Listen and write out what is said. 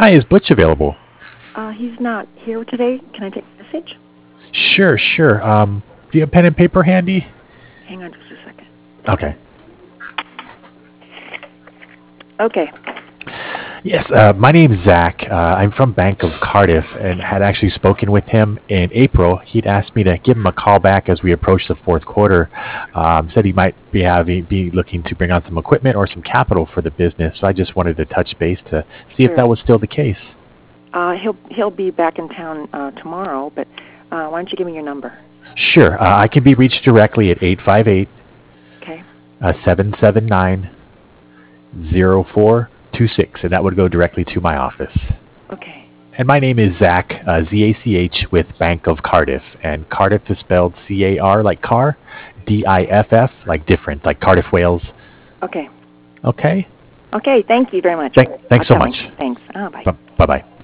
Hi, is Butch available? He's not here today. Can I take a message? Sure, sure. Do you have pen and paper handy? Hang on just a second. Okay. Okay. Yes, my name's Zach. I'm from Bank of Cardiff and had actually spoken with him in April. He'd asked me to give him a call back as we approach the fourth quarter. Said he might be looking to bring on some equipment or some capital for the business. So I just wanted to touch base to see if Sure. that was still the case. He'll be back in town tomorrow, but why don't you give me your number? Sure, I can be reached directly at 858 Okay. 779 0426, and that would go directly to my office. Okay. And my name is Zach, Z-A-C-H, with Bank of Cardiff. And Cardiff is spelled C-A-R like car, D-I-F-F like different, like Cardiff, Wales. Okay. Okay? Okay, thank you very much. Thanks so much. Thanks. Bye. Bye-bye.